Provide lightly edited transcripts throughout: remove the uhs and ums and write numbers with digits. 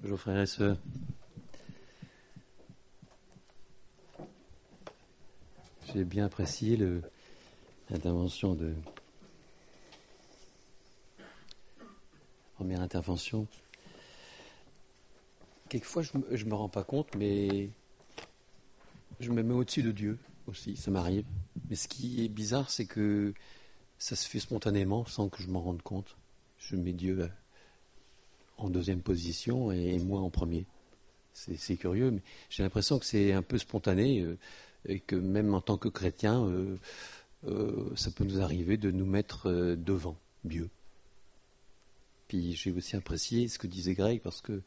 Bonjour frères et sœurs. J'ai bien apprécié l'intervention de première intervention. Quelquefois, je me rends pas compte, mais je me mets au-dessus de Dieu aussi, ça m'arrive. Mais ce qui est bizarre, c'est que ça se fait spontanément, sans que je m'en rende compte. Je mets Dieu en deuxième position et moi en premier. C'est curieux, mais j'ai l'impression que c'est un peu spontané et que même en tant que chrétien, ça peut nous arriver de nous mettre devant Dieu. Puis j'ai aussi apprécié ce que disait Greg parce que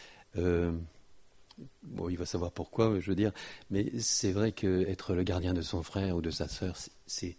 bon, il va savoir pourquoi, je veux dire, mais c'est vrai qu'être le gardien de son frère ou de sa sœur, c'est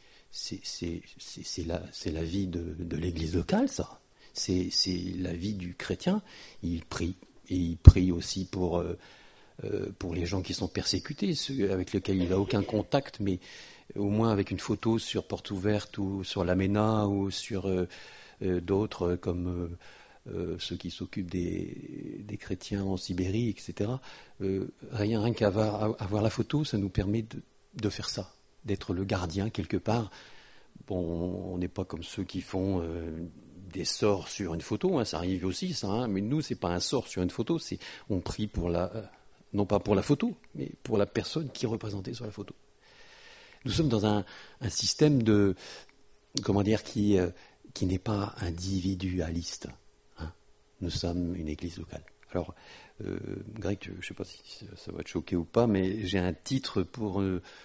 la vie de l'église locale, ça. C'est la vie du chrétien. Il prie, et il prie aussi pour les gens qui sont persécutés, ceux avec lesquels il n'a aucun contact, mais au moins avec une photo sur Porte Ouverte ou sur l'Amena ou sur d'autres comme ceux qui s'occupent des chrétiens en Sibérie, etc. Rien qu'avoir la photo, ça nous permet de faire ça, d'être le gardien quelque part. Bon, on n'est pas comme ceux qui font des sorts sur une photo, hein, ça arrive aussi, ça. Hein, mais nous, c'est pas un sort sur une photo, on prie pour non pas pour la photo, mais pour la personne qui est représentée sur la photo. Nous sommes dans un système de, comment dire, qui n'est pas individualiste. Hein. Nous sommes une église locale. Alors, Greg, je ne sais pas si ça va te choquer ou pas, mais j'ai un titre pour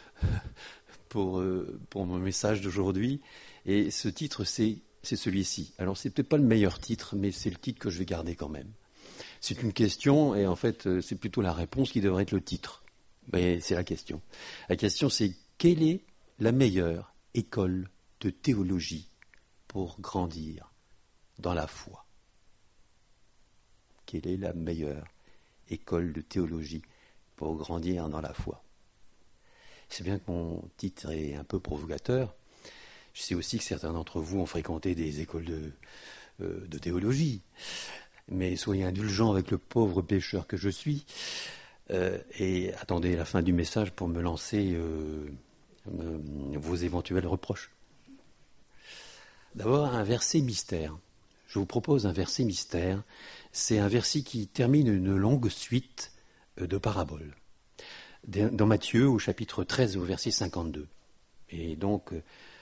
mon message d'aujourd'hui, et ce titre, c'est celui-ci. Alors, c'est peut-être pas le meilleur titre, mais c'est le titre que je vais garder quand même. C'est une question, et en fait, c'est plutôt la réponse qui devrait être le titre. Mais c'est la question. La question, c'est quelle est la meilleure école de théologie pour grandir dans la foi? Quelle est la meilleure école de théologie pour grandir dans la foi? C'est bien que mon titre est un peu provocateur. Je sais aussi que certains d'entre vous ont fréquenté des écoles de théologie. Mais soyez indulgents avec le pauvre pécheur que je suis et attendez la fin du message pour me lancer vos éventuels reproches. D'abord, un verset mystère. Je vous propose un verset mystère. C'est un verset qui termine une longue suite de paraboles. Dans Matthieu, au chapitre 13, au verset 52. Et donc,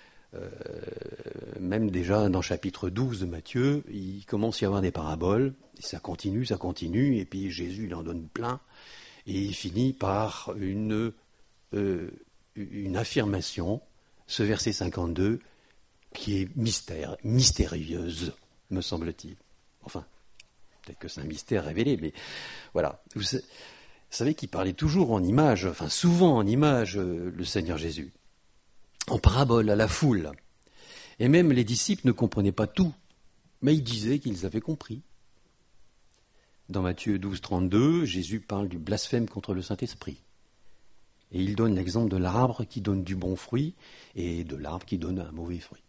même déjà dans le chapitre 12 de Matthieu, il commence à y avoir des paraboles, et ça continue, et puis Jésus il en donne plein, et il finit par une affirmation, ce verset 52, qui est mystérieuse, me semble-t-il. Enfin, peut-être que c'est un mystère révélé, mais voilà. Vous savez qu'il parlait toujours en images, enfin souvent en images, le Seigneur Jésus, en parabole à la foule. Et même les disciples ne comprenaient pas tout, mais ils disaient qu'ils avaient compris. Dans Matthieu 12, 32, Jésus parle du blasphème contre le Saint-Esprit. Et il donne l'exemple de l'arbre qui donne du bon fruit et de l'arbre qui donne un mauvais fruit.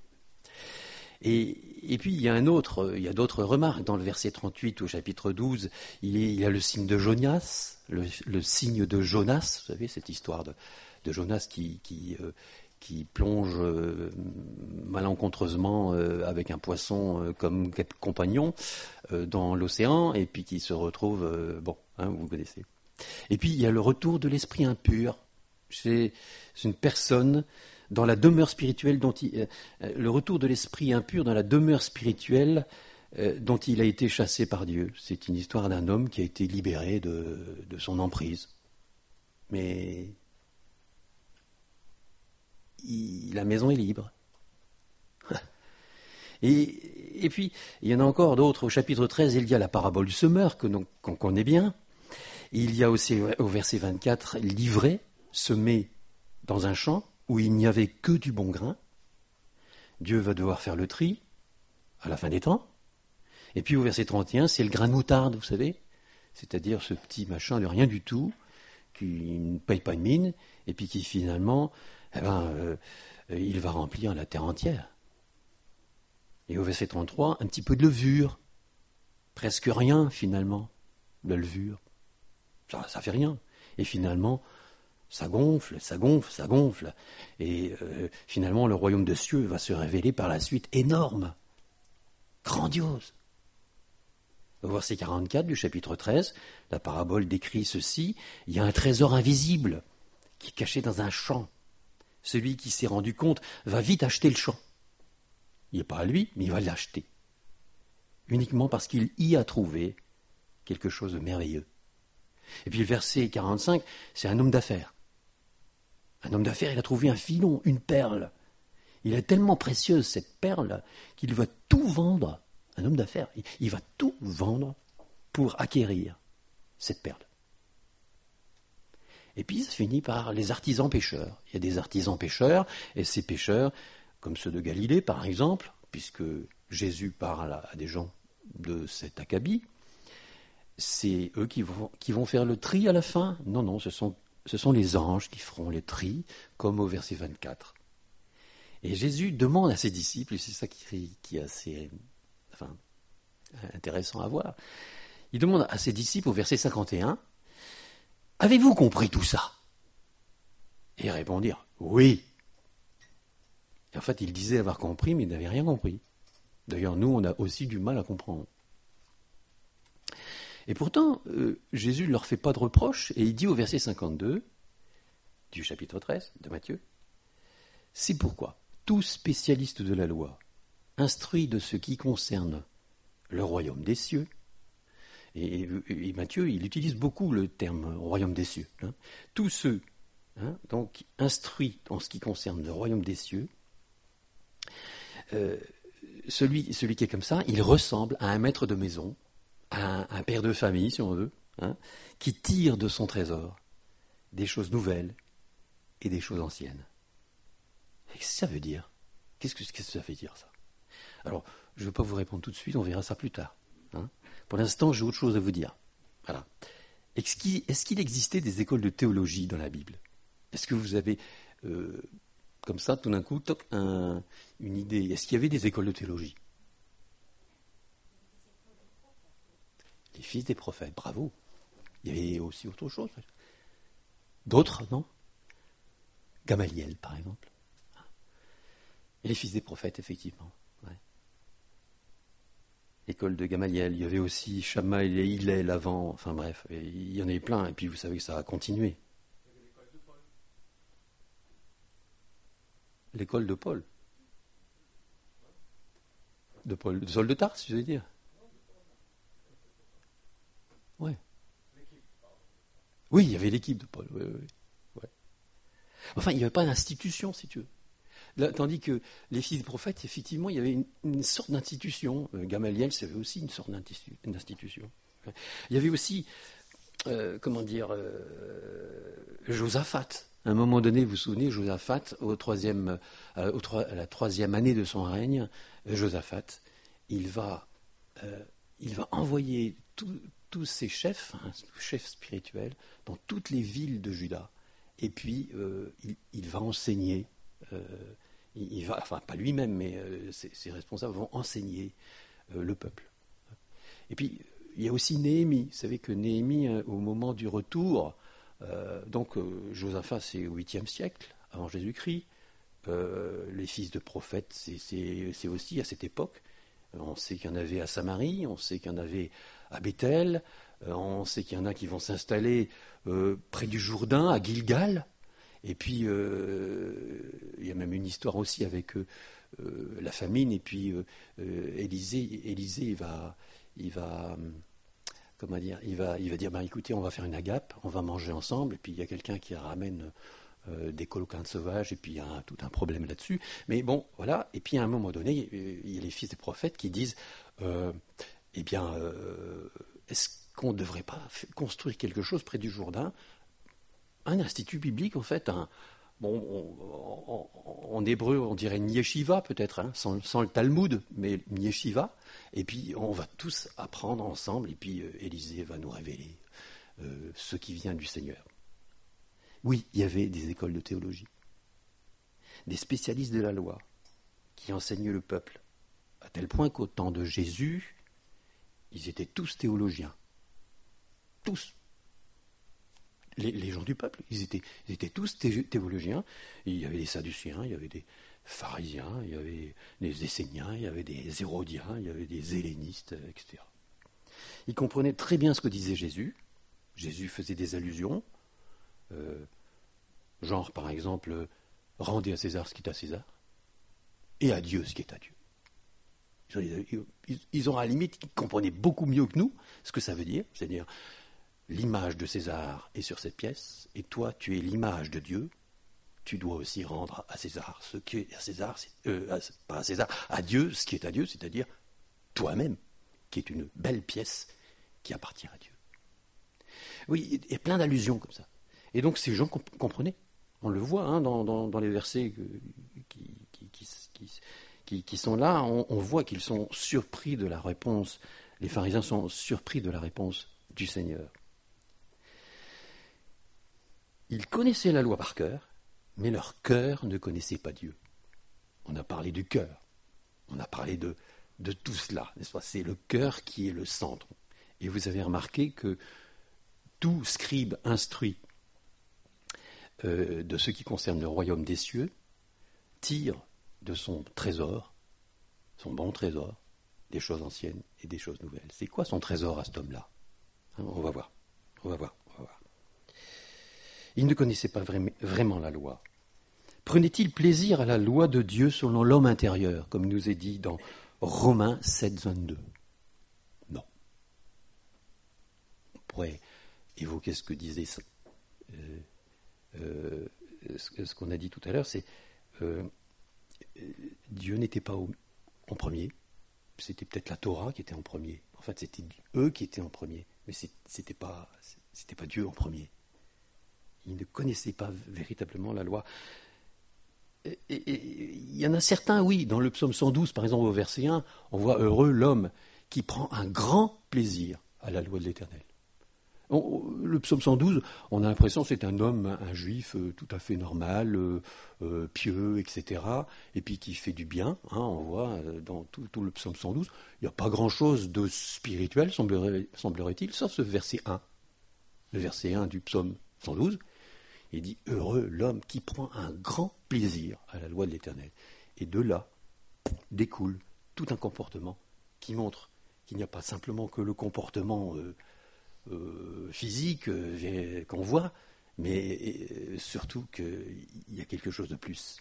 Et puis il y a d'autres remarques. Dans le verset 38 au chapitre 12, il y a le signe de Jonas, le signe de Jonas, vous savez, cette histoire de Jonas qui plonge malencontreusement avec un poisson comme compagnon dans l'océan, et puis qui se retrouve, vous connaissez. Et puis il y a le retour de l'esprit impur. C'est une personne dans la demeure spirituelle le retour de l'esprit impur dans la demeure spirituelle dont il a été chassé par Dieu. C'est une histoire d'un homme qui a été libéré de son emprise. Mais la maison est libre. Et puis, il y en a encore d'autres. Au chapitre 13, il y a la parabole du semeur, qu'on connaît bien. Il y a aussi, au verset 24, l'ivraie semé dans un champ où il n'y avait que du bon grain. Dieu va devoir faire le tri à la fin des temps. Et puis au verset 31, c'est le grain de moutarde, vous savez, c'est-à-dire ce petit machin de rien du tout, qui ne paye pas de mine, et puis qui finalement, il va remplir la terre entière. Et au verset 33, un petit peu de levure, presque rien finalement, la levure. Ça fait rien. Et finalement, ça gonfle, ça gonfle, ça gonfle. Et finalement, le royaume de cieux va se révéler par la suite énorme, grandiose. Au verset 44 du chapitre 13, la parabole décrit ceci. Il y a un trésor invisible qui est caché dans un champ. Celui qui s'est rendu compte va vite acheter le champ. Il n'est pas à lui, mais il va l'acheter. Uniquement parce qu'il y a trouvé quelque chose de merveilleux. Et puis le verset 45, c'est un homme d'affaires. Un homme d'affaires, il a trouvé un filon, une perle. Il est tellement précieuse, cette perle, qu'il va tout vendre. Un homme d'affaires, il va tout vendre pour acquérir cette perle. Et puis ça finit par les artisans pêcheurs. Il y a des artisans pêcheurs, et ces pêcheurs, comme ceux de Galilée par exemple, puisque Jésus parle à des gens de cet acabit, c'est eux qui vont faire le tri à la fin. Non, ce sont les anges qui feront le tri, comme au verset 24. Et Jésus demande à ses disciples, et c'est ça qui est assez intéressant à voir, il demande à ses disciples au verset 51, « Avez-vous compris tout ça ?» Et ils répondirent, « Oui. » Et en fait, ils disaient avoir compris, mais ils n'avaient rien compris. D'ailleurs, nous, on a aussi du mal à comprendre. Et pourtant, Jésus ne leur fait pas de reproche, et il dit au verset 52 du chapitre 13 de Matthieu, « C'est pourquoi tout spécialiste de la loi, instruit de ce qui concerne le royaume des cieux, et Matthieu, il utilise beaucoup le terme royaume des cieux, tous ceux, donc instruits en ce qui concerne le royaume des cieux, celui qui est comme ça, il ressemble à un maître de maison, à un père de famille, si on veut, qui tire de son trésor des choses nouvelles et des choses anciennes. Qu'est-ce que ça veut dire ? Qu'est-ce que ça veut dire, ça ? Alors, je ne vais pas vous répondre tout de suite, on verra ça plus tard. Pour l'instant, j'ai autre chose à vous dire. Voilà. Est-ce qu'il existait des écoles de théologie dans la Bible ? Est-ce que vous avez, comme ça, tout d'un coup, une idée ? Est-ce qu'il y avait des écoles de théologie ? Les fils des prophètes, bravo. Il y avait aussi autre chose. D'autres, non ? Gamaliel, par exemple. Et les fils des prophètes, effectivement. Ouais. L'école de Gamaliel, il y avait aussi Shammai et Hillel avant, enfin bref, il y en avait plein, et puis vous savez que ça a continué. L'école de Paul. De Paul, de Saul de Tarse, je veux dire. Ouais. Oui, il y avait l'équipe de Paul. Oui. Enfin, il n'y avait pas d'institution, si tu veux. Là, tandis que les fils des prophètes, effectivement, il y avait une sorte d'institution. Gamaliel, c'était aussi une sorte d'institution. Il y avait aussi, Josaphat. À un moment donné, vous vous souvenez, Josaphat, à la troisième année de son règne, Josaphat, il va envoyer tous ses chefs, chefs spirituels, dans toutes les villes de Juda. Et puis, il va enseigner, pas lui-même, mais ses responsables vont enseigner le peuple. Et puis, il y a aussi Néhémie. Vous savez que Néhémie, au moment du retour, Josaphat, c'est au 8e siècle, avant Jésus-Christ. Les fils de prophètes, c'est aussi à cette époque. On sait qu'il y en avait à Samarie, on sait qu'il y en avait à Bethel, on sait qu'il y en a qui vont s'installer près du Jourdain, à Gilgal. Et puis, il y a même une histoire aussi avec la famine. Et puis, Élisée, il va dire, écoutez, on va faire une agape, on va manger ensemble. Et puis, il y a quelqu'un qui ramène des coloquins sauvages, et puis il y a tout un problème là-dessus. Mais bon, voilà. Et puis, à un moment donné, il y a les fils des prophètes qui disent, est-ce qu'on ne devrait pas construire quelque chose près du Jourdain ? Un institut biblique, en fait, en hébreu, on dirait une yeshiva, peut-être, sans le Talmud, mais une yeshiva. Et puis, on va tous apprendre ensemble, et puis Élisée va nous révéler ce qui vient du Seigneur. Oui, il y avait des écoles de théologie, des spécialistes de la loi qui enseignaient le peuple, à tel point qu'au temps de Jésus, ils étaient tous théologiens. tous. Les gens du peuple, ils étaient tous théologiens. Il y avait des Sadduciens, il y avait des pharisiens, il y avait des Esséniens, il y avait des Hérodiens, il y avait des hellénistes, etc. Ils comprenaient très bien ce que disait Jésus. Jésus faisait des allusions, genre par exemple, rendez à César ce qui est à César, et à Dieu ce qui est à Dieu. Ils ont à la limite, ils comprenaient beaucoup mieux que nous ce que ça veut dire, c'est-à-dire l'image de César est sur cette pièce, et toi tu es l'image de Dieu, tu dois aussi rendre à César ce qui est à César, pas à César, à Dieu ce qui est à Dieu, c'est-à-dire toi-même, qui est une belle pièce qui appartient à Dieu. Oui, il y a plein d'allusions comme ça. Et donc ces gens comprenaient. On le voit dans les versets qui sont là, on voit qu'ils sont surpris de la réponse. Les pharisiens sont surpris de la réponse du Seigneur. Ils connaissaient la loi par cœur, mais leur cœur ne connaissait pas Dieu. On a parlé du cœur, on a parlé de tout cela, n'est-ce pas ? C'est le cœur qui est le centre. Et vous avez remarqué que tout scribe instruit de ce qui concerne le royaume des cieux tire de son trésor, son bon trésor, des choses anciennes et des choses nouvelles. C'est quoi son trésor à cet homme-là ? On va voir. Il ne connaissait pas vraiment la loi. Prenait-il plaisir à la loi de Dieu selon l'homme intérieur, comme il nous est dit dans Romains 7, 22 ? Non. On pourrait évoquer ce que disait ce qu'on a dit tout à l'heure, c'est Dieu n'était pas en premier, c'était peut-être la Torah qui était en premier. En fait, c'était eux qui étaient en premier, mais c'était pas Dieu en premier. Ils ne connaissaient pas véritablement la loi. Et il y en a certains, oui, dans le psaume 112, par exemple au verset 1, on voit heureux l'homme qui prend un grand plaisir à la loi de l'Éternel. Le psaume 112, on a l'impression que c'est un homme, un juif tout à fait normal, pieux, etc., et puis qui fait du bien. On voit dans tout le psaume 112, il n'y a pas grand-chose de spirituel, semblerait-il, sauf ce verset 1. Le verset 1 du psaume 112, il dit « Heureux l'homme qui prend un grand plaisir à la loi de l'Éternel ». Et de là découle tout un comportement qui montre qu'il n'y a pas simplement que le comportement physique qu'on voit, mais surtout qu'il y a quelque chose de plus.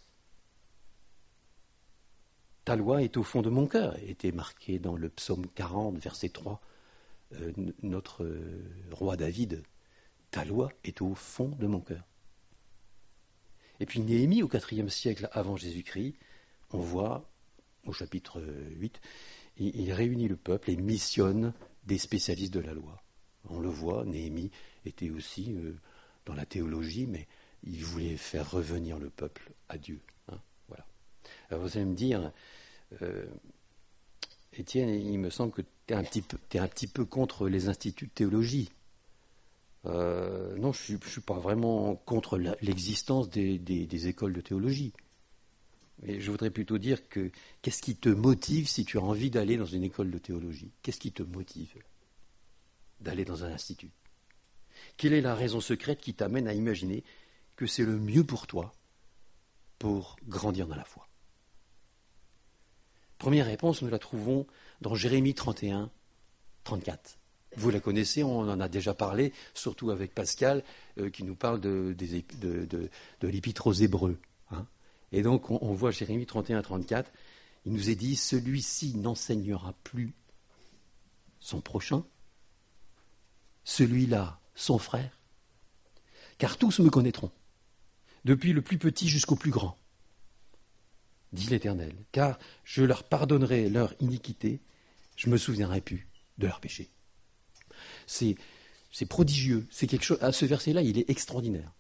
Ta loi est au fond de mon cœur, était marqué dans le psaume 40, verset 3, notre roi David. Ta loi est au fond de mon cœur. Et puis Néhémie, au IVe siècle avant Jésus-Christ, on voit, au chapitre 8, il réunit le peuple et missionne des spécialistes de la loi. On le voit, Néhémie était aussi dans la théologie, mais il voulait faire revenir le peuple à Dieu. Voilà. Alors vous allez me dire, Étienne, il me semble que tu es un petit peu contre les instituts de théologie. Non, je ne suis pas vraiment contre l'existence des écoles de théologie. Mais je voudrais plutôt dire que qu'est-ce qui te motive si tu as envie d'aller dans une école de théologie ? Qu'est-ce qui te motive d'aller dans un institut ? Quelle est la raison secrète qui t'amène à imaginer que c'est le mieux pour toi pour grandir dans la foi ? Première réponse, nous la trouvons dans Jérémie 31, 34. Vous la connaissez, on en a déjà parlé, surtout avec Pascal, qui nous parle de l'épître aux Hébreux. Et donc, on voit Jérémie 31, 34, il nous est dit, celui-ci n'enseignera plus son prochain, celui-là, son frère, car tous me connaîtront, depuis le plus petit jusqu'au plus grand, dit l'Éternel, car je leur pardonnerai leur iniquité, je ne me souviendrai plus de leurs péchés. C'est prodigieux, c'est quelque chose. Ce verset-là, il est extraordinaire.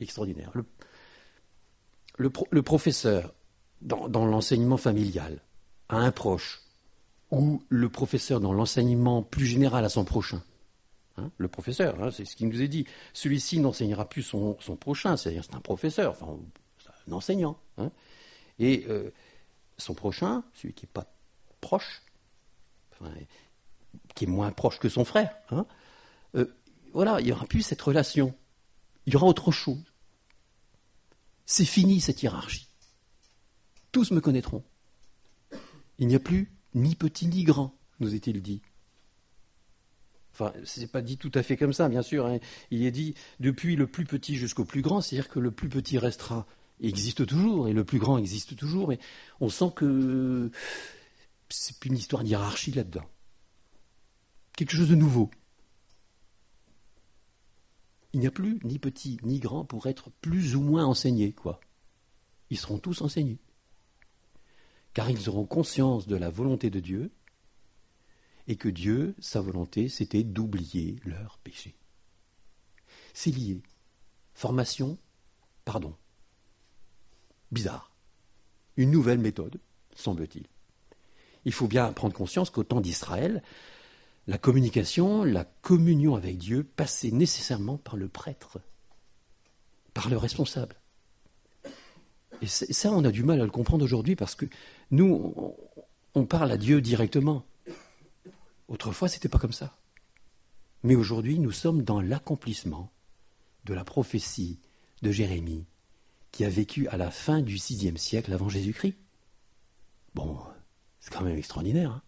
Le professeur, dans l'enseignement familial, à un proche, ou le professeur dans l'enseignement plus général à son prochain. Le professeur, c'est ce qu'il nous est dit. Celui-ci n'enseignera plus son prochain, c'est-à-dire c'est un professeur, enfin, un enseignant. Et son prochain, celui qui n'est pas proche, qui est moins proche que son frère, voilà, il n'y aura plus cette relation. Il y aura autre chose. C'est fini cette hiérarchie. Tous me connaîtront. Il n'y a plus ni petit ni grand, nous est-il dit. Enfin, ce n'est pas dit tout à fait comme ça, bien sûr. Hein. Il est dit depuis le plus petit jusqu'au plus grand, c'est-à-dire que le plus petit restera, existe toujours, et le plus grand existe toujours. Mais on sent que c'est plus une histoire de hiérarchie là-dedans. Quelque chose de nouveau. Il n'y a plus ni petit ni grand pour être plus ou moins enseignés, quoi. Ils seront tous enseignés. Car ils auront conscience de la volonté de Dieu, et que Dieu, sa volonté, c'était d'oublier leurs péchés. C'est lié. Formation, pardon. Bizarre. Une nouvelle méthode, semble-t-il. Il faut bien prendre conscience qu'au temps d'Israël, la communication, la communion avec Dieu passait nécessairement par le prêtre, par le responsable. Et ça, on a du mal à le comprendre aujourd'hui parce que nous, on parle à Dieu directement. Autrefois, ce n'était pas comme ça. Mais aujourd'hui, nous sommes dans l'accomplissement de la prophétie de Jérémie qui a vécu à la fin du VIe siècle avant Jésus-Christ. Bon, c'est quand même extraordinaire. Hein.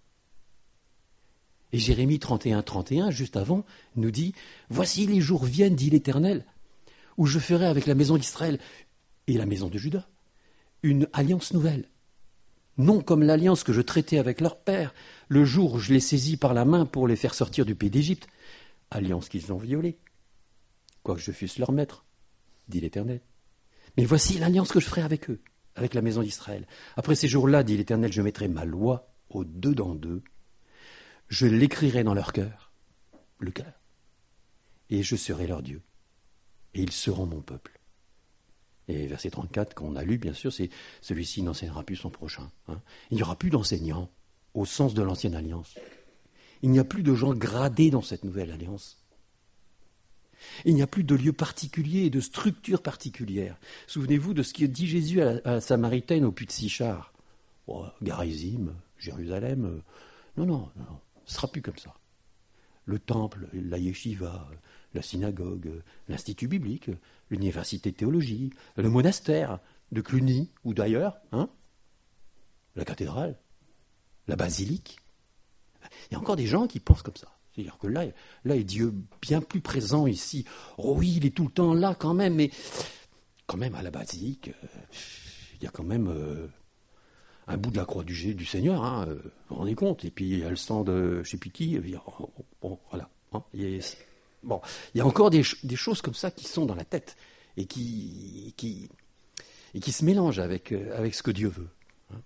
Et Jérémie 31, juste avant, nous dit « Voici les jours viennent, dit l'Éternel, où je ferai avec la maison d'Israël et la maison de Juda une alliance nouvelle. Non comme l'alliance que je traitais avec leur père, le jour où je les saisis par la main pour les faire sortir du pays d'Égypte, alliance qu'ils ont violée, quoique je fusse leur maître, dit l'Éternel. Mais voici l'alliance que je ferai avec eux, avec la maison d'Israël. Après ces jours-là, dit l'Éternel, je mettrai ma loi au dedans d'eux, je l'écrirai dans leur cœur, le cœur, et je serai leur Dieu, et ils seront mon peuple. Et verset 34 qu'on a lu, bien sûr, c'est celui-ci n'enseignera plus son prochain. Hein. Il n'y aura plus d'enseignants au sens de l'ancienne alliance. Il n'y a plus de gens gradés dans cette nouvelle alliance. Il n'y a plus de lieu particulier et de structure particulière. Souvenez-vous de ce que dit Jésus à la Samaritaine au puits de Sichar. Oh, Garizim, Jérusalem. Non, ce ne sera plus comme ça. Le temple, la yeshiva, la synagogue, l'institut biblique, l'université de théologie, le monastère de Cluny ou d'ailleurs, hein, la cathédrale, la basilique. Il y a encore des gens qui pensent comme ça. C'est-à-dire que là est Dieu bien plus présent ici. Oh oui, il est tout le temps là quand même, mais quand même à la basilique, il y a quand même un bout de la croix du Seigneur, hein, vous vous rendez compte. Et puis il y a le sang de je ne sais plus qui. Bon, voilà. Hein, il y a encore des choses comme ça qui sont dans la tête et qui se mélangent avec ce que Dieu veut. Hein.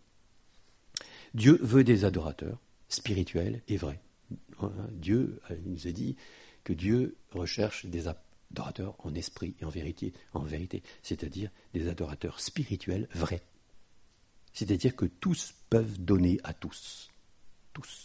Dieu veut des adorateurs spirituels et vrais. Dieu nous a dit que Dieu recherche des adorateurs en esprit et en vérité, c'est-à-dire des adorateurs spirituels vrais. C'est-à-dire que tous peuvent donner à tous. Tous.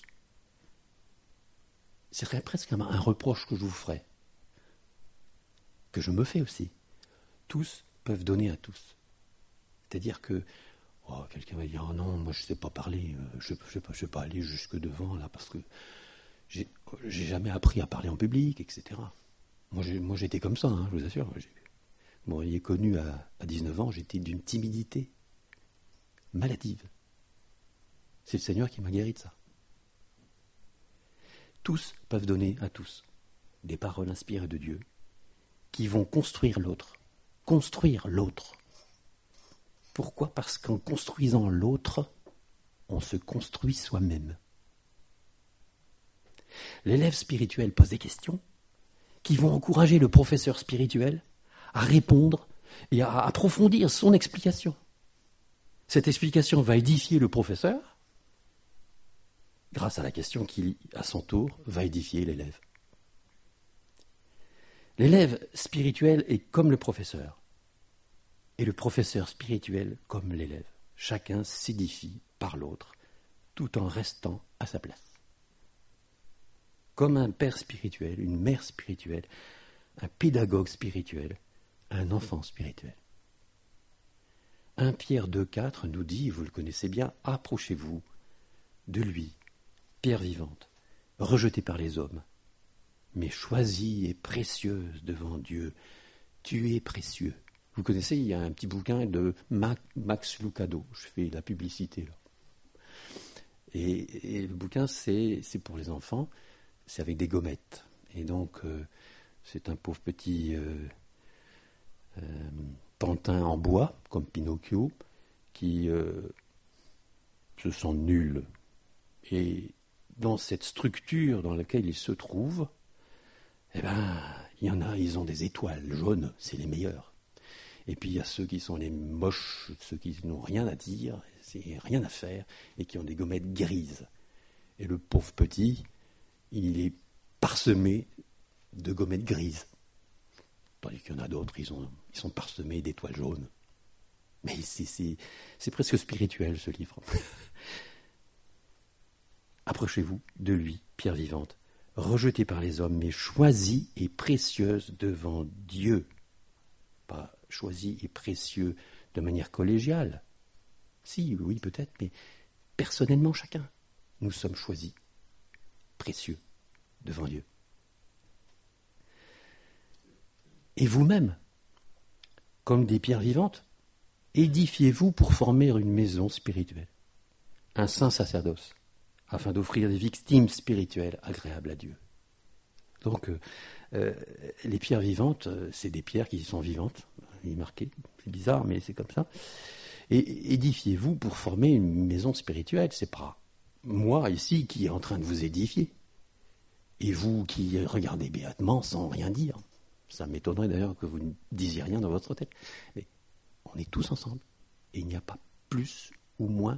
Ce serait presque un reproche que je vous ferais, que je me fais aussi. Tous peuvent donner à tous. C'est-à-dire que quelqu'un va dire « Oh non, moi je ne sais pas parler, je ne vais pas aller jusque devant là parce que j'ai jamais appris à parler en public, etc. » Moi j'étais comme ça, hein, je vous assure. Vous m'auriez connu à 19 ans, j'étais d'une timidité maladive. C'est le Seigneur qui m'a guéri de ça. Tous peuvent donner à tous des paroles inspirées de Dieu qui vont construire l'autre. Construire l'autre. Pourquoi ? Parce qu'en construisant l'autre, on se construit soi-même. L'élève spirituel pose des questions qui vont encourager le professeur spirituel à répondre et à approfondir son explication. Cette explication va édifier le professeur grâce à la question qui, à son tour, va édifier l'élève. L'élève spirituel est comme le professeur, et le professeur spirituel comme l'élève. Chacun s'édifie par l'autre, tout en restant à sa place. Comme un père spirituel, une mère spirituelle, un pédagogue spirituel, un enfant spirituel. 1 Pierre 2,4 nous dit, vous le connaissez bien, approchez-vous de lui, pierre vivante, rejetée par les hommes, mais choisie et précieuse devant Dieu. Tu es précieux. Vous connaissez, il y a un petit bouquin de Max Lucado. Je fais la publicité là. Et le bouquin, c'est pour les enfants, c'est avec des gommettes. Et donc, c'est un pauvre petit pantin en bois, comme Pinocchio, qui se sent nul. Et dans cette structure dans laquelle il se trouve, eh ben, il y en a, ils ont des étoiles jaunes, c'est les meilleurs. Et puis il y a ceux qui sont les moches, ceux qui n'ont rien à dire, c'est rien à faire, et qui ont des gommettes grises. Et le pauvre petit, il est parsemé de gommettes grises. Tandis qu'il y en a d'autres, ils sont parsemés d'étoiles jaunes. Mais c'est presque spirituel ce livre. Approchez-vous de lui, pierre vivante, rejetée par les hommes, mais choisie et précieuse devant Dieu. Pas choisi et précieux de manière collégiale. Si, oui, peut-être, mais personnellement chacun. Nous sommes choisis, précieux, devant Dieu. Et vous-même, comme des pierres vivantes, édifiez-vous pour former une maison spirituelle, un saint sacerdoce, afin d'offrir des victimes spirituelles agréables à Dieu. Donc, les pierres vivantes, c'est des pierres qui sont vivantes, il est marqué, c'est bizarre, mais c'est comme ça. Et édifiez-vous pour former une maison spirituelle, c'est pas moi ici qui est en train de vous édifier, et vous qui regardez béatement sans rien dire. Ça m'étonnerait d'ailleurs que vous ne disiez rien dans votre tête. Mais on est tous ensemble, et il n'y a pas plus ou moins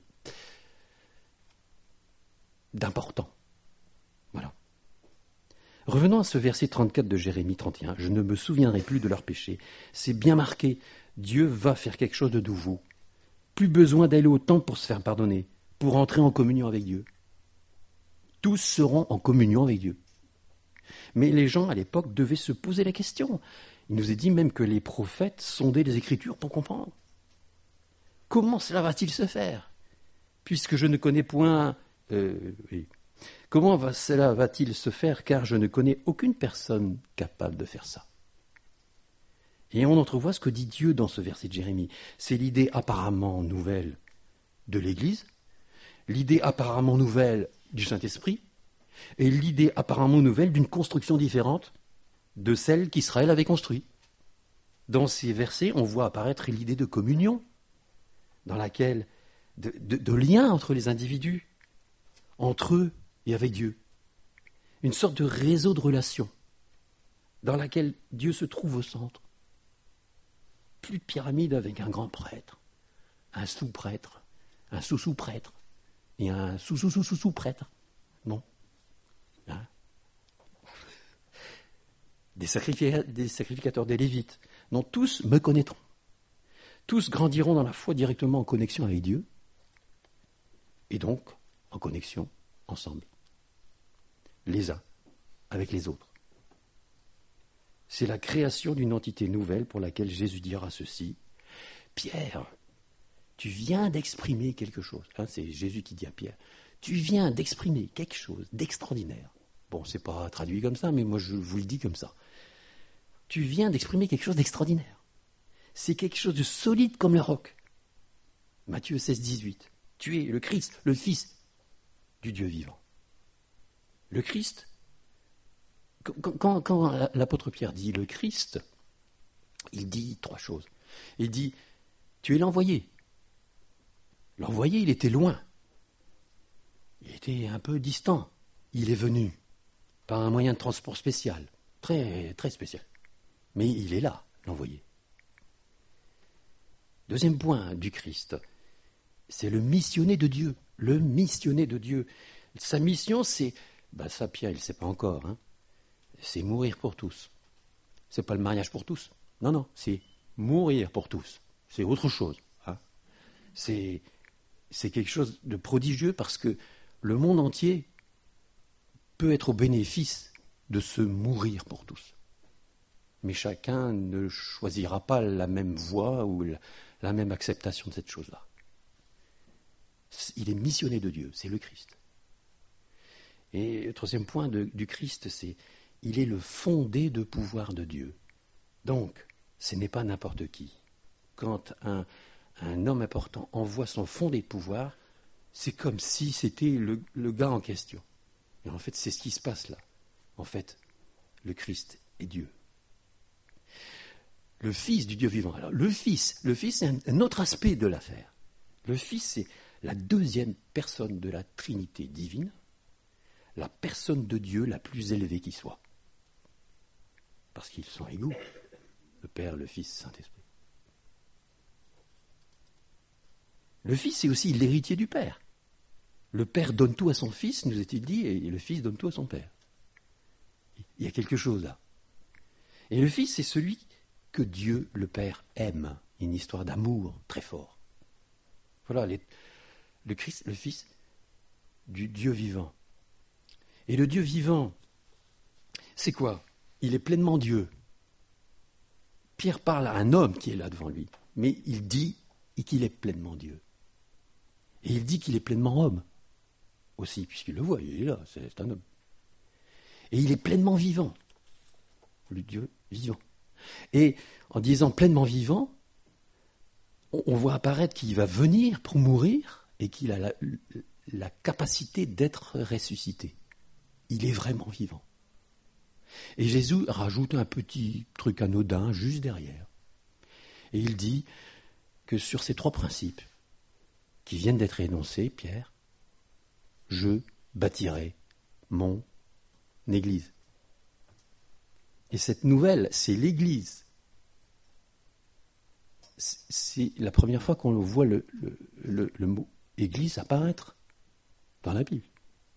d'important. Voilà. Revenons à ce verset 34 de Jérémie 31. Je ne me souviendrai plus de leurs péchés. C'est bien marqué. Dieu va faire quelque chose de nouveau. Plus besoin d'aller au temple pour se faire pardonner, pour entrer en communion avec Dieu. Tous seront en communion avec Dieu. Mais les gens à l'époque devaient se poser la question. Il nous est dit même que les prophètes sondaient les Écritures pour comprendre. Comment cela va-t-il se faire? Puisque je ne connais point... Comment cela va-t-il se faire, car je ne connais aucune personne capable de faire ça? Et on entrevoit ce que dit Dieu dans ce verset de Jérémie. C'est l'idée apparemment nouvelle de l'Église, l'idée apparemment nouvelle du Saint-Esprit, et l'idée apparemment nouvelle d'une construction différente de celle qu'Israël avait construite. Dans ces versets, on voit apparaître l'idée de communion, dans laquelle de lien entre les individus, entre eux et avec Dieu. Une sorte de réseau de relations dans laquelle Dieu se trouve au centre. Plus de pyramide avec un grand prêtre, un sous-prêtre, un sous-sous-prêtre et un sous-sous-sous-sous-prêtre. Non. Hein? Des sacrificateurs, des Lévites. Non, tous me connaîtront. Tous grandiront dans la foi directement en connexion avec Dieu et donc en connexion ensemble, les uns avec les autres. C'est la création d'une entité nouvelle pour laquelle Jésus dira ceci. Pierre, tu viens d'exprimer quelque chose. C'est Jésus qui dit à Pierre. Tu viens d'exprimer quelque chose d'extraordinaire. Bon, c'est pas traduit comme ça, mais moi je vous le dis comme ça. Tu viens d'exprimer quelque chose d'extraordinaire. C'est quelque chose de solide comme le roc. Matthieu 16, 18. Tu es le Christ, le Fils du Dieu vivant. Le Christ, quand l'apôtre Pierre dit le Christ, il dit trois choses. Il dit, tu es l'envoyé. L'envoyé, il était loin. Il était un peu distant. Il est venu par un moyen de transport spécial, très, très spécial. Mais il est là, l'envoyé. Deuxième point du Christ, c'est le missionné de Dieu. Le missionné de Dieu. Sa mission, c'est... ça, Pierre, il ne sait pas encore. C'est mourir pour tous. C'est pas le mariage pour tous. Non, c'est mourir pour tous. C'est autre chose. C'est quelque chose de prodigieux parce que le monde entier peut être au bénéfice de se mourir pour tous. Mais chacun ne choisira pas la même voie ou la même acceptation de cette chose-là. Il est missionné de Dieu, c'est le Christ. Et le troisième point du Christ, c'est il est le fondé de pouvoir de Dieu. Donc, ce n'est pas n'importe qui. Quand un homme important envoie son fondé de pouvoir, c'est comme si c'était le gars en question. Et en fait, c'est ce qui se passe là. En fait, le Christ est Dieu. Le Fils du Dieu vivant. Alors, le Fils, c'est un autre aspect de l'affaire. Le Fils, c'est la deuxième personne de la Trinité divine, la personne de Dieu la plus élevée qui soit. Parce qu'ils sont égaux, le Père, le Fils, Saint-Esprit. Le Fils, c'est aussi l'héritier du Père. Le Père donne tout à son Fils, nous est-il dit, et le Fils donne tout à son Père. Il y a quelque chose là. Et le Fils, c'est celui que Dieu, le Père, aime. Une histoire d'amour très fort. Voilà, le Christ, le Fils du Dieu vivant. Et le Dieu vivant, c'est quoi? Il est pleinement Dieu. Pierre parle à un homme qui est là devant lui, mais il dit qu'il est pleinement Dieu. Et il dit qu'il est pleinement homme aussi, puisqu'il le voit, il est là, c'est un homme. Et il est pleinement vivant, le Dieu vivant. Et en disant pleinement vivant, on voit apparaître qu'il va venir pour mourir et qu'il a la capacité d'être ressuscité. Il est vraiment vivant. Et Jésus rajoute un petit truc anodin juste derrière. Et il dit que sur ces trois principes qui viennent d'être énoncés, Pierre, je bâtirai mon Église. Et cette nouvelle, c'est l'Église. C'est la première fois qu'on voit le mot Église apparaître dans la Bible.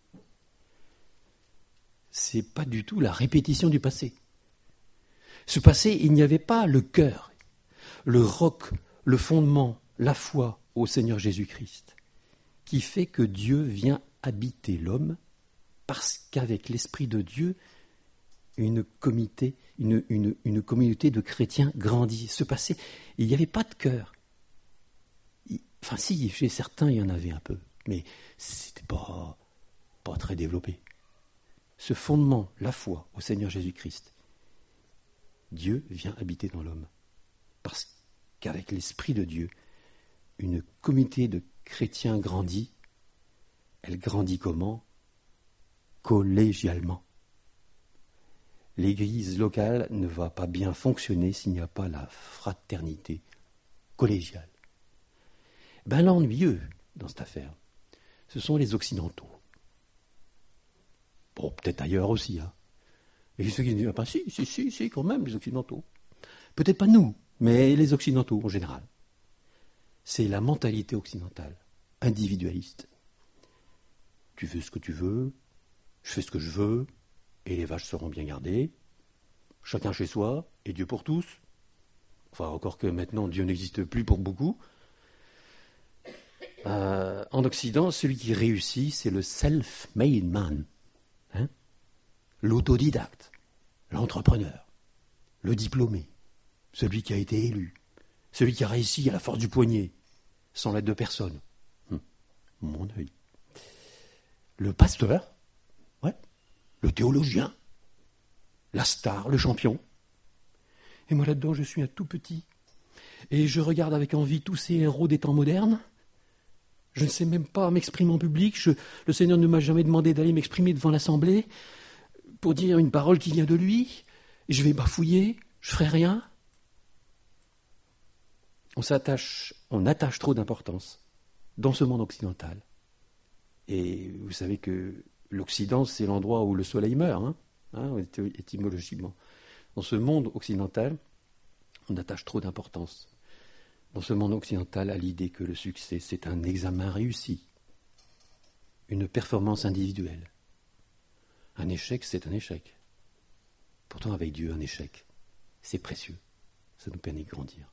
C'est pas du tout la répétition du passé. Ce passé, il n'y avait pas le cœur, le roc, le fondement, la foi au Seigneur Jésus-Christ, qui fait que Dieu vient habiter l'homme, parce qu'avec l'Esprit de Dieu, une communauté de chrétiens grandit. Ce passé, il n'y avait pas de cœur. Enfin si, chez certains, il y en avait un peu, mais c'était pas très développé. Ce fondement, la foi au Seigneur Jésus-Christ, Dieu vient habiter dans l'homme. Parce qu'avec l'Esprit de Dieu, une communauté de chrétiens grandit. Elle grandit comment? Collégialement. L'Église locale ne va pas bien fonctionner s'il n'y a pas la fraternité collégiale. Ben, l'ennuyeux dans cette affaire, ce sont les Occidentaux. Bon, peut-être ailleurs aussi. Hein. Et ceux qui disent, ah, si, quand même, les Occidentaux. Peut-être pas nous, mais les Occidentaux en général. C'est la mentalité occidentale, individualiste. Tu fais ce que tu veux, je fais ce que je veux, et les vaches seront bien gardées. Chacun chez soi, et Dieu pour tous. Enfin, encore que maintenant, Dieu n'existe plus pour beaucoup. En Occident, celui qui réussit, c'est le self-made man. Hein, l'autodidacte, l'entrepreneur, le diplômé, celui qui a été élu, celui qui a réussi à la force du poignet, sans l'aide de personne. Mon œil. Le pasteur, ouais, le théologien, la star, le champion. Et moi là-dedans, je suis un tout petit. Et je regarde avec envie tous ces héros des temps modernes. Je ne sais même pas m'exprimer en public. Le Seigneur ne m'a jamais demandé d'aller m'exprimer devant l'Assemblée pour dire une parole qui vient de lui. Je vais bafouiller, je ferai rien. On attache trop d'importance dans ce monde occidental. Et vous savez que l'Occident, c'est l'endroit où le soleil meurt, étymologiquement. Dans ce monde occidental, on attache trop d'importance. Dans ce monde occidental, à l'idée que le succès, c'est un examen réussi, une performance individuelle. Un échec, c'est un échec. Pourtant, avec Dieu, un échec, c'est précieux. Ça nous permet de grandir.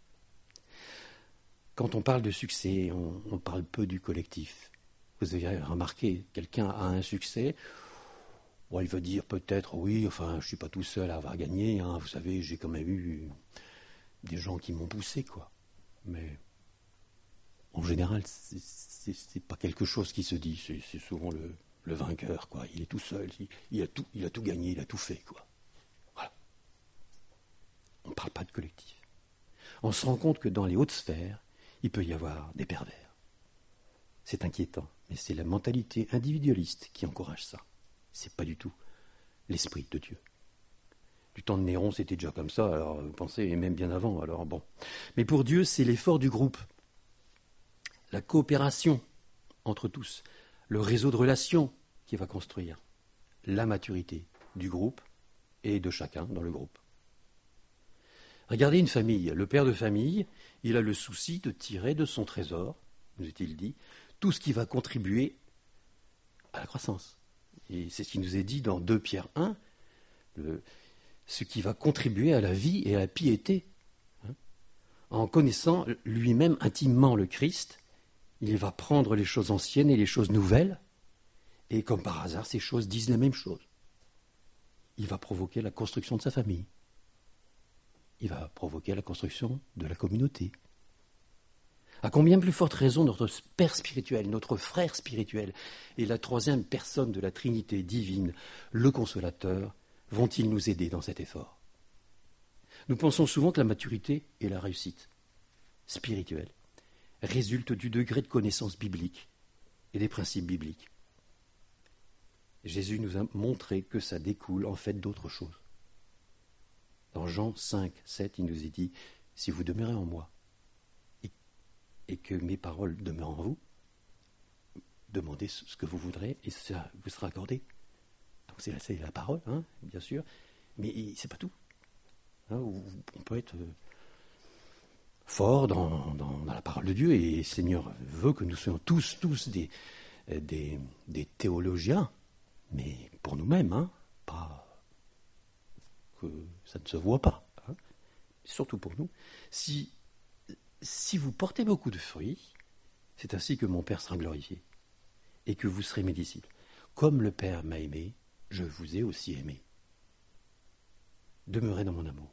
Quand on parle de succès, on parle peu du collectif. Vous avez remarqué, quelqu'un a un succès, bon, il va dire peut-être, oui, enfin, je ne suis pas tout seul à avoir gagné, hein, vous savez, j'ai quand même eu des gens qui m'ont poussé, quoi. Mais en général, c'est pas quelque chose qui se dit, c'est souvent le vainqueur, quoi. Il est tout seul, il a tout gagné, il a tout fait, quoi. Voilà. On ne parle pas de collectif. On se rend compte que dans les hautes sphères, il peut y avoir des pervers. C'est inquiétant, mais c'est la mentalité individualiste qui encourage ça. C'est pas du tout l'esprit de Dieu. Du temps de Néron, c'était déjà comme ça, alors vous pensez, et même bien avant, alors bon. Mais pour Dieu, c'est l'effort du groupe, la coopération entre tous, le réseau de relations qui va construire la maturité du groupe et de chacun dans le groupe. Regardez une famille, le père de famille, il a le souci de tirer de son trésor, nous est-il dit, tout ce qui va contribuer à la croissance. Et c'est ce qui nous est dit dans 2 Pierre 1, ce qui va contribuer à la vie et à la piété. En connaissant lui-même intimement le Christ, il va prendre les choses anciennes et les choses nouvelles, et comme par hasard, ces choses disent la même chose. Il va provoquer la construction de sa famille. Il va provoquer la construction de la communauté. À combien plus forte raison notre Père spirituel, notre frère spirituel et la 3e personne de la Trinité divine, le Consolateur, vont-ils nous aider dans cet effort? Nous pensons souvent que la maturité et la réussite spirituelle résultent du degré de connaissance biblique et des principes bibliques. Jésus nous a montré que ça découle en fait d'autre chose. Dans Jean 5, 7, il nous est dit « Si vous demeurez en moi et que mes paroles demeurent en vous, demandez ce que vous voudrez et ça vous sera accordé. » Donc c'est la parole, hein, bien sûr, mais c'est pas tout. Hein, on peut être fort dans la parole de Dieu et le Seigneur veut que nous soyons tous des théologiens, mais pour nous-mêmes, hein, pas que ça ne se voit pas, hein, surtout pour nous. Si vous portez beaucoup de fruits, c'est ainsi que mon Père sera glorifié et que vous serez mes disciples. Comme le Père m'a aimé, je vous ai aussi aimé. Demeurez dans mon amour.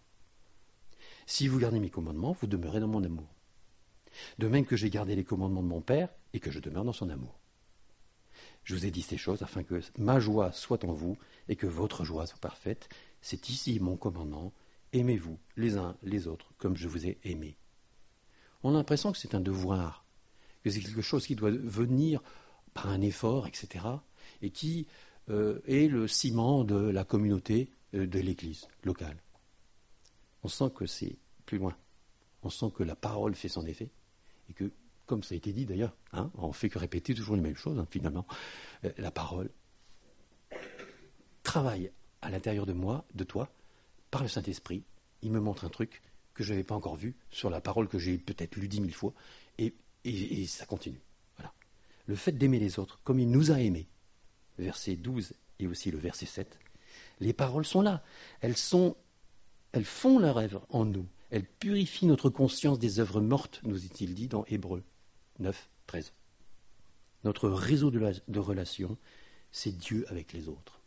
Si vous gardez mes commandements, vous demeurez dans mon amour. De même que j'ai gardé les commandements de mon Père et que je demeure dans son amour. Je vous ai dit ces choses afin que ma joie soit en vous et que votre joie soit parfaite. C'est ici mon commandement. Aimez-vous les uns les autres comme je vous ai aimés. On a l'impression que c'est un devoir, que c'est quelque chose qui doit venir par un effort, etc. et qui est le ciment de la communauté de l'Église locale. On sent que c'est plus loin. On sent que la parole fait son effet et que, comme ça a été dit d'ailleurs, hein, on ne fait que répéter toujours les mêmes choses, hein, finalement. La parole travaille à l'intérieur de moi, de toi, par le Saint-Esprit. Il me montre un truc que je n'avais pas encore vu sur la parole que j'ai peut-être lu 10 000 fois et ça continue. Voilà. Le fait d'aimer les autres comme il nous a aimés, verset 12 et aussi le verset 7, les paroles sont là. Elles font leur œuvre en nous. Elles purifient notre conscience des œuvres mortes, nous est-il dit dans Hébreux 9, 13. Notre réseau de relations, c'est Dieu avec les autres.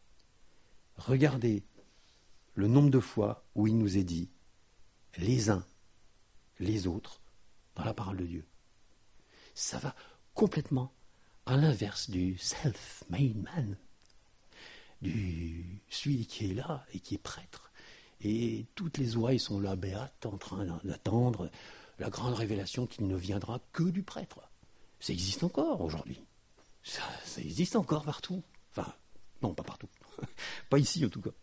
Regardez le nombre de fois où il nous est dit les uns, les autres, dans la parole de Dieu. Ça va complètement à l'inverse du self-made man, du celui qui est là et qui est prêtre. Et toutes les ouailles sont là, béates, en train d'attendre la grande révélation qui ne viendra que du prêtre. Ça existe encore aujourd'hui. Ça existe encore partout. Enfin, non, pas partout. Pas ici en tout cas.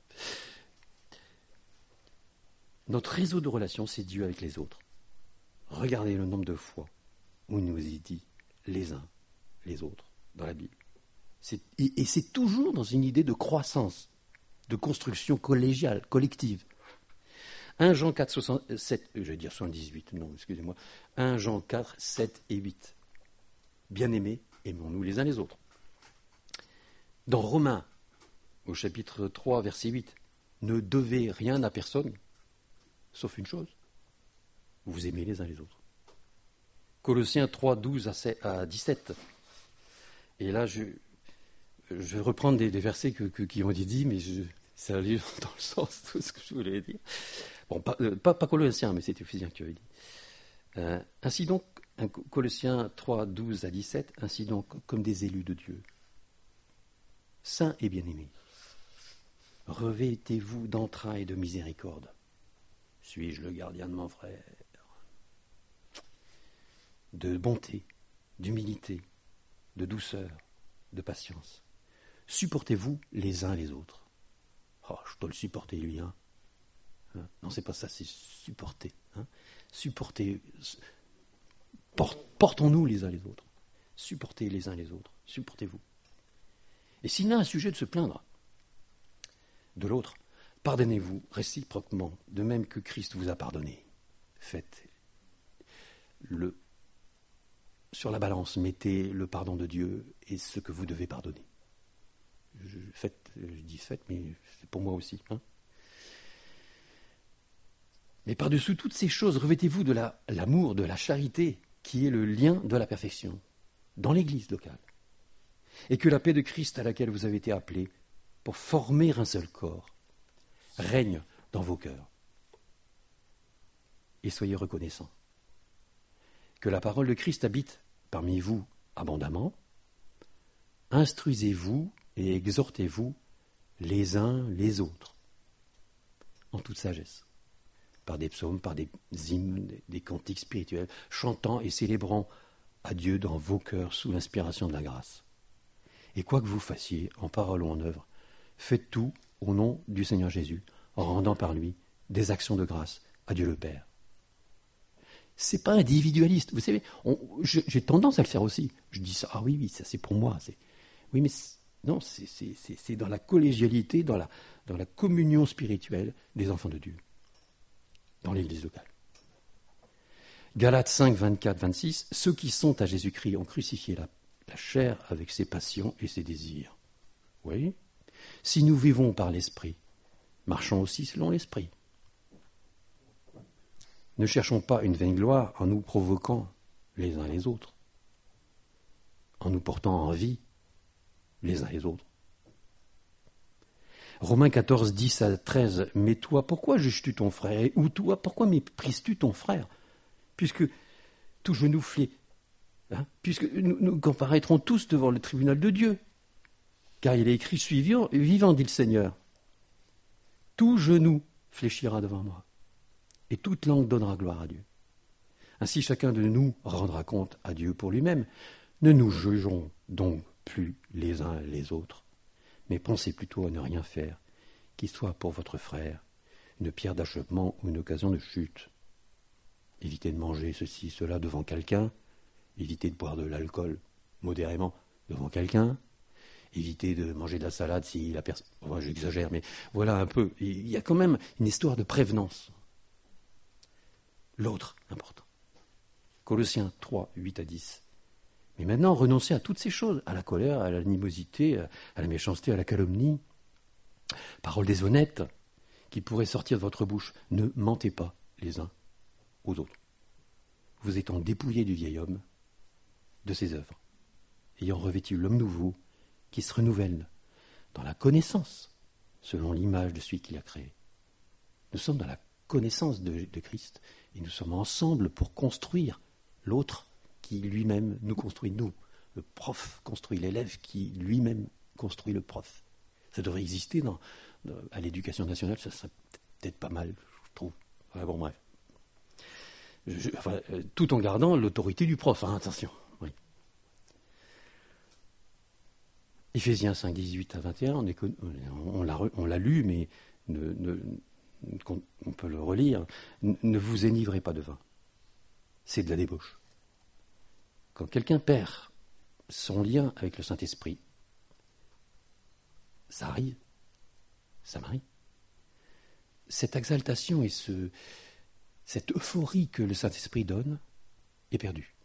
Notre réseau de relations, c'est Dieu avec les autres. Regardez le nombre de fois où il nous est dit les uns, les autres, dans la Bible. Et c'est toujours dans une idée de croissance, de construction collégiale, collective. 1 Jean 4, 7, je vais dire 78, non, excusez-moi. 1 Jean 4, 7 et 8. Bien-aimés, aimons-nous les uns les autres. Dans Romains, au chapitre 3, verset 8, ne devez rien à personne, sauf une chose, vous aimez les uns les autres. Colossiens 3, 12 à 17. Et là, je vais reprendre des versets qui ont été dits, mais ça allait dans le sens de ce que je voulais dire. Bon, pas Colossiens, mais c'était Éphésiens que tu avais dit. Ainsi donc, Colossiens 3, 12 à 17, ainsi donc, comme des élus de Dieu, saints et bien-aimés, revêtez-vous d'entrailles et de miséricorde. Suis-je le gardien de mon frère? De bonté, d'humilité, de douceur, de patience. Supportez-vous les uns les autres. Oh, je dois le supporter lui, hein. Non, c'est pas ça, c'est supporter. Hein. Supporter. Portons-nous les uns les autres. Supportez les uns les autres. Supportez-vous. Et s'il a un sujet de se plaindre de l'autre, pardonnez-vous réciproquement, de même que Christ vous a pardonné. Faites-le. Sur la balance, mettez le pardon de Dieu et ce que vous devez pardonner. Je dis faites, mais c'est pour moi aussi. Hein. Mais par-dessus toutes ces choses, revêtez-vous de l'amour, de la charité, qui est le lien de la perfection, dans l'Église locale. Et que la paix de Christ à laquelle vous avez été appelés, pour former un seul corps, règne dans vos cœurs. Et soyez reconnaissants. Que la parole de Christ habite parmi vous abondamment. Instruisez-vous et exhortez-vous les uns les autres, en toute sagesse, par des psaumes, par des hymnes, des cantiques spirituels, chantant et célébrant à Dieu dans vos cœurs sous l'inspiration de la grâce. Et quoi que vous fassiez, en parole ou en œuvre, faites tout au nom du Seigneur Jésus, en rendant par lui des actions de grâce à Dieu le Père. C'est pas individualiste. Vous savez, j'ai tendance à le faire aussi. Je dis ça, ah oui, ça c'est pour moi. Oui, mais non, c'est dans la collégialité, dans la communion spirituelle des enfants de Dieu, dans l'Église locale. Galates 5, 24, 26, ceux qui sont à Jésus-Christ ont crucifié la chair avec ses passions et ses désirs. Oui, si nous vivons par l'Esprit, marchons aussi selon l'Esprit. Ne cherchons pas une vaine gloire en nous provoquant les uns les autres, en nous portant en vie les uns les autres. Romains 14, 10 à 13, mais toi, pourquoi juges-tu ton frère? Ou toi, pourquoi méprises-tu ton frère? Puisque tout genou flét, puisque nous comparaîtrons tous devant le tribunal de Dieu. Car il est écrit, suis vivant, dit le Seigneur. Tout genou fléchira devant moi. Et toute langue donnera gloire à Dieu. Ainsi chacun de nous rendra compte à Dieu pour lui-même. Ne nous jugeons donc plus les uns les autres, mais pensez plutôt à ne rien faire, qui soit pour votre frère une pierre d'achoppement ou une occasion de chute. Évitez de manger ceci, cela devant quelqu'un, évitez de boire de l'alcool modérément devant quelqu'un, évitez de manger de la salade si la personne... Moi, j'exagère, mais voilà un peu. Il y a quand même une histoire de prévenance. L'autre, important. Colossiens 3, 8 à 10. Mais maintenant, renoncez à toutes ces choses, à la colère, à l'animosité, à la méchanceté, à la calomnie. Paroles déshonnêtes qui pourraient sortir de votre bouche. Ne mentez pas les uns aux autres. Vous étant dépouillés du vieil homme, de ses œuvres, ayant revêtu l'homme nouveau qui se renouvelle dans la connaissance, selon l'image de celui qui l'a créé. Nous sommes dans la connaissance de Christ et nous sommes ensemble pour construire l'autre qui lui-même nous construit nous. Le prof construit l'élève qui lui-même construit le prof. Ça devrait exister à l'éducation nationale, ça serait peut-être pas mal, je trouve. Enfin, bon, bref. Tout en gardant l'autorité du prof, attention. Oui. Éphésiens 5, 18 à 21, on l'a lu, mais on peut le relire. Ne vous enivrez pas de vin. C'est de la débauche. Quand quelqu'un perd son lien avec le Saint-Esprit, ça arrive, ça m'arrive. Cette exaltation et cette euphorie que le Saint-Esprit donne est perdue.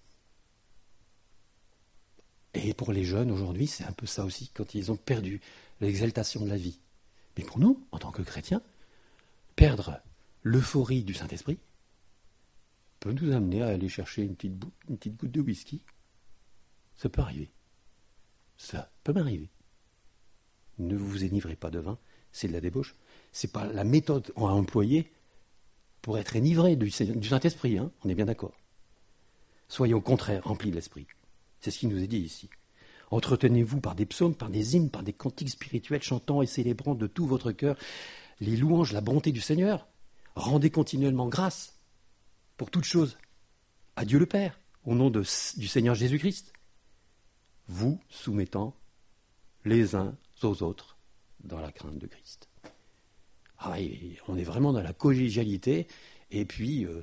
Et pour les jeunes aujourd'hui, c'est un peu ça aussi, quand ils ont perdu l'exaltation de la vie. Mais pour nous, en tant que chrétiens, perdre l'euphorie du Saint-Esprit peut nous amener à aller chercher une petite goutte de whisky. Ça peut arriver. Ça peut m'arriver. Ne vous enivrez pas de vin, c'est de la débauche. C'est pas la méthode à employer pour être enivré du Saint-Esprit, on est bien d'accord. Soyez au contraire remplis de l'Esprit. C'est ce qui nous est dit ici. Entretenez-vous par des psaumes, par des hymnes, par des cantiques spirituels, chantant et célébrant de tout votre cœur les louanges, la bonté du Seigneur. Rendez continuellement grâce pour toutes choses à Dieu le Père, au nom du Seigneur Jésus-Christ, vous soumettant les uns aux autres dans la crainte de Christ. Ah oui, on est vraiment dans la collégialité, et puis, il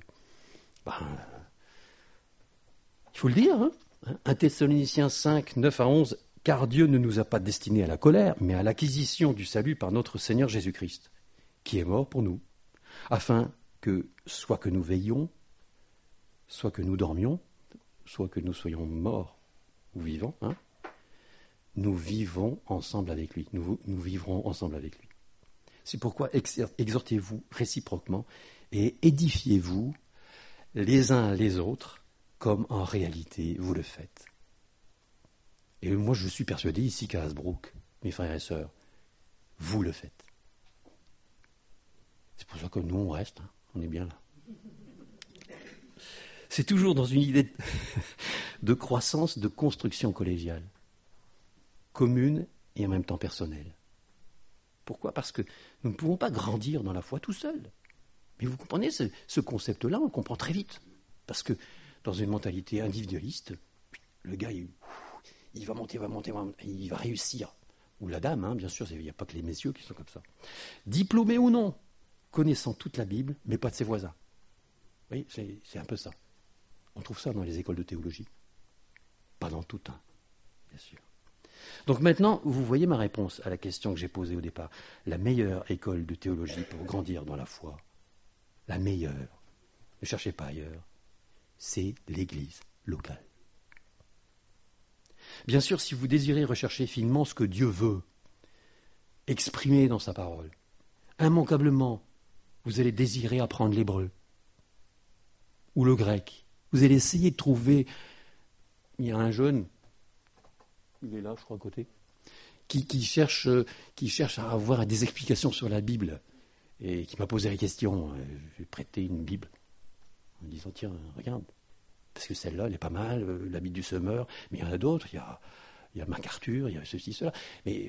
faut le dire, 1 Thessaloniciens 5, 9 à 11, car Dieu ne nous a pas destinés à la colère, mais à l'acquisition du salut par notre Seigneur Jésus-Christ, qui est mort pour nous, afin que, soit que nous veillions, soit que nous dormions, soit que nous soyons morts ou vivants, nous vivons ensemble avec lui. Nous vivrons ensemble avec lui. C'est pourquoi exhortez-vous réciproquement et édifiez-vous les uns les autres comme en réalité vous le faites. Et moi je suis persuadé ici qu'à Hasbrook, mes frères et sœurs, vous le faites. C'est pour ça que nous on reste, on est bien là. C'est toujours dans une idée de croissance, de construction collégiale, commune et en même temps personnelle. Pourquoi ? Parce que nous ne pouvons pas grandir dans la foi tout seuls. Mais vous comprenez, ce concept-là, on le comprend très vite. Parce que dans une mentalité individualiste, le gars, il va monter, il va réussir. Ou la dame, bien sûr, il n'y a pas que les messieurs qui sont comme ça. Diplômé ou non, connaissant toute la Bible, mais pas de ses voisins. Oui, c'est un peu ça. On trouve ça dans les écoles de théologie. Pas dans tout, bien sûr. Donc maintenant, vous voyez ma réponse à la question que j'ai posée au départ. La meilleure école de théologie pour grandir dans la foi, la meilleure, ne cherchez pas ailleurs, c'est l'Église locale. Bien sûr, si vous désirez rechercher finement ce que Dieu veut exprimer dans sa parole, immanquablement, vous allez désirer apprendre l'hébreu ou le grec. Vous allez essayer de trouver... Il y a un jeune, il est là, je crois, à côté, qui cherche à avoir des explications sur la Bible et qui m'a posé la question. Je lui ai prêté une Bible en disant, tiens, regarde, parce que celle-là, elle est pas mal, la Bible du Semeur, mais il y en a d'autres, il y a MacArthur, il y a ceci, cela. Mais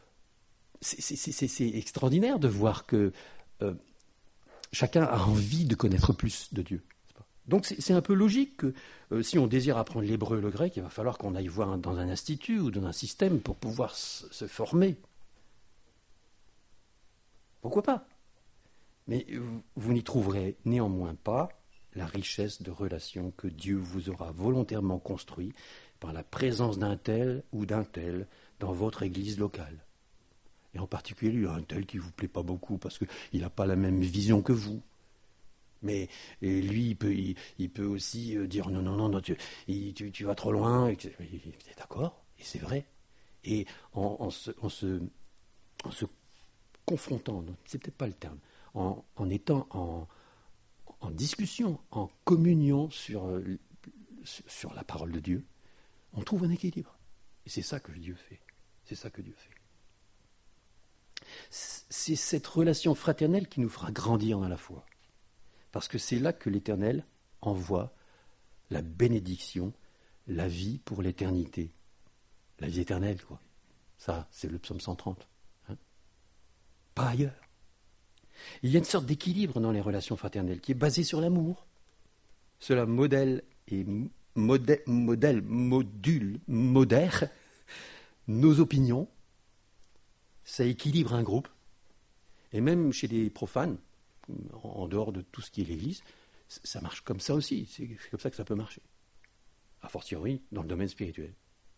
c'est extraordinaire de voir que chacun a envie de connaître plus de Dieu. Donc c'est un peu logique que si on désire apprendre l'hébreu et le grec, il va falloir qu'on aille voir dans un institut ou dans un système pour pouvoir se former. Pourquoi pas ? Mais vous n'y trouverez néanmoins pas la richesse de relations que Dieu vous aura volontairement construit par la présence d'un tel ou d'un tel dans votre église locale. Et en particulier un tel qui ne vous plaît pas beaucoup parce qu'il n'a pas la même vision que vous. Mais lui, il peut aussi dire non, tu vas trop loin. D'accord, et c'est vrai. Et en se confrontant, c'est peut-être pas le terme, en étant en discussion, en communion sur la parole de Dieu, on trouve un équilibre. Et c'est ça que Dieu fait. C'est ça que Dieu fait. C'est cette relation fraternelle qui nous fera grandir dans la foi. Parce que c'est là que l'Éternel envoie la bénédiction, la vie pour l'éternité. La vie éternelle, quoi. Ça, c'est le psaume 130. Pas ailleurs. Il y a une sorte d'équilibre dans les relations fraternelles qui est basé sur l'amour. Cela modèle modère nos opinions. Ça équilibre un groupe. Et même chez les profanes, en dehors de tout ce qui est l'Église, ça marche comme ça aussi. C'est comme ça que ça peut marcher. A fortiori, dans le domaine spirituel.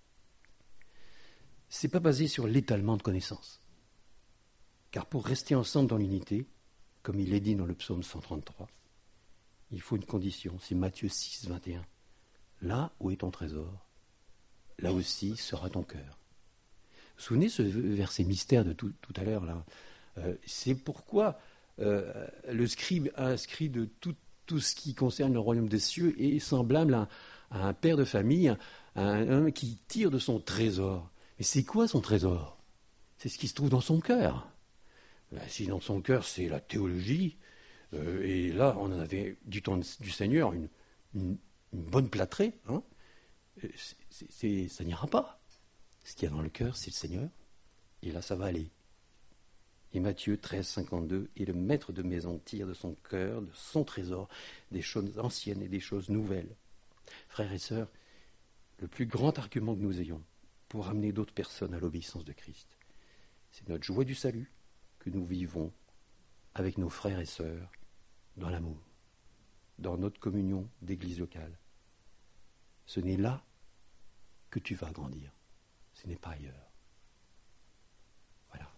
C'est pas basé sur l'étalement de connaissances. Car pour rester ensemble dans l'unité, comme il est dit dans le psaume 133, il faut une condition, c'est Matthieu 6, 21. Là où est ton trésor, là aussi sera ton cœur. Vous vous souvenez ce verset mystère de tout à l'heure là, c'est pourquoi le scribe a inscrit de tout ce qui concerne le royaume des cieux est semblable à un père de famille, à un homme qui tire de son trésor. Mais c'est quoi son trésor ? C'est ce qui se trouve dans son cœur. Si dans son cœur c'est la théologie, et là on en avait du temps du Seigneur une bonne plâtrée, ça n'ira pas. Ce qu'il y a dans le cœur, c'est le Seigneur. Et là, ça va aller. Et Matthieu 13, 52, et le maître de maison tire de son cœur, de son trésor, des choses anciennes et des choses nouvelles. Frères et sœurs, le plus grand argument que nous ayons pour amener d'autres personnes à l'obéissance de Christ, c'est notre joie du salut que nous vivons avec nos frères et sœurs dans l'amour, dans notre communion d'église locale. Ce n'est là que tu vas grandir, ce n'est pas ailleurs. Voilà.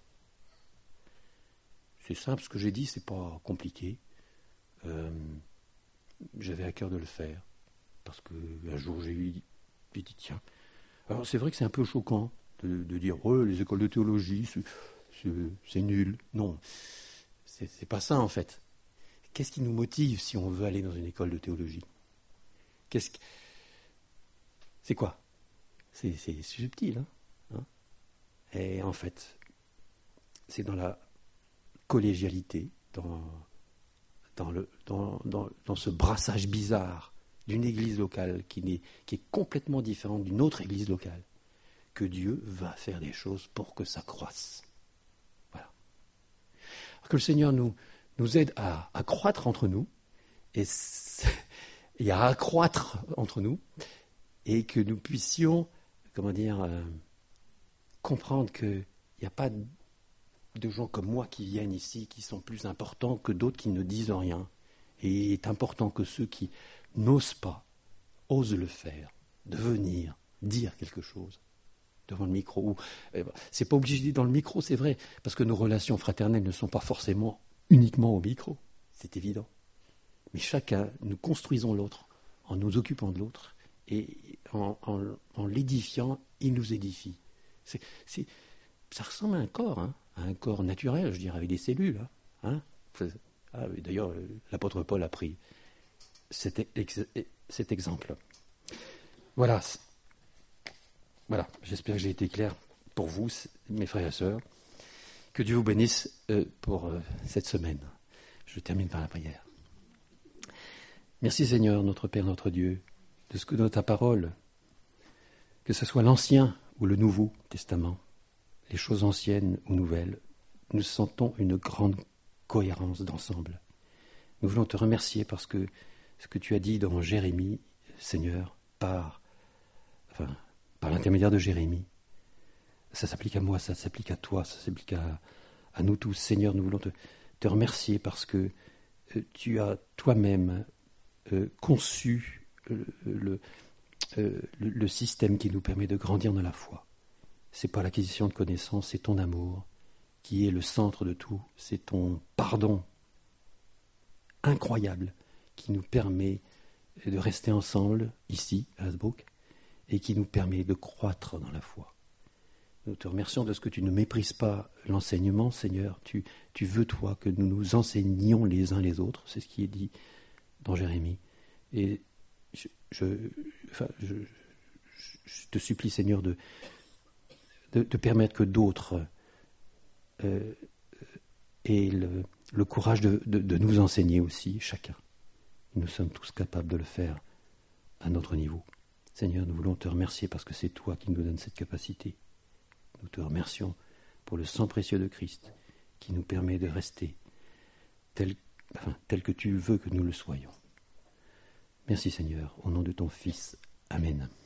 C'est simple ce que j'ai dit, c'est pas compliqué. J'avais à cœur de le faire, parce qu'un jour j'ai dit, tiens, alors c'est vrai que c'est un peu choquant de dire les écoles de théologie, c'est nul. Non, c'est pas ça en fait. Qu'est-ce qui nous motive si on veut aller dans une école de théologie? C'est quoi? C'est subtil, hein? Et en fait, c'est dans la collégialité, dans ce brassage bizarre d'une église locale qui est complètement différente d'une autre église locale, que Dieu va faire des choses pour que ça croisse. Voilà. Que le Seigneur nous aide à croître entre nous et à accroître entre nous, et que nous puissions, comprendre qu'il n'y a pas de gens comme moi qui viennent ici qui sont plus importants que d'autres qui ne disent rien. Et il est important que ceux qui n'osent pas, osent le faire, de venir dire quelque chose devant le micro. C'est pas obligé de dire dans le micro, c'est vrai, parce que nos relations fraternelles ne sont pas forcément uniquement au micro, c'est évident. Mais chacun, nous construisons l'autre en nous occupant de l'autre, et en l'édifiant, il nous édifie. Ça ressemble à un corps, hein, à un corps naturel, je dirais, avec des cellules. Hein. D'ailleurs, l'apôtre Paul a pris cet exemple. Voilà, j'espère que j'ai été clair pour vous, mes frères et sœurs. Que Dieu vous bénisse pour cette semaine. Je termine par la prière. Merci Seigneur, notre Père, notre Dieu, de ce que dans ta parole, que ce soit l'Ancien ou le Nouveau Testament, les choses anciennes ou nouvelles, nous sentons une grande cohérence d'ensemble. Nous voulons te remercier parce que ce que tu as dit dans Jérémie, Seigneur, par l'intermédiaire de Jérémie, ça s'applique à moi, ça s'applique à toi, ça s'applique à nous tous. Seigneur, nous voulons te remercier parce que tu as toi-même conçu le système qui nous permet de grandir dans la foi. C'est pas l'acquisition de connaissances, c'est ton amour qui est le centre de tout. C'est ton pardon incroyable qui nous permet de rester ensemble ici, à Hasbrook, et qui nous permet de croître dans la foi. Nous te remercions de ce que tu ne méprises pas l'enseignement, Seigneur. Tu veux, toi, que nous nous enseignions les uns les autres. C'est ce qui est dit dans Jérémie. Et je te supplie, Seigneur, de permettre que d'autres aient le courage de nous enseigner aussi, chacun. Nous sommes tous capables de le faire à notre niveau. Seigneur, nous voulons te remercier parce que c'est toi qui nous donnes cette capacité. Nous te remercions pour le sang précieux de Christ qui nous permet de rester tel que tu veux que nous le soyons. Merci Seigneur, au nom de ton Fils. Amen.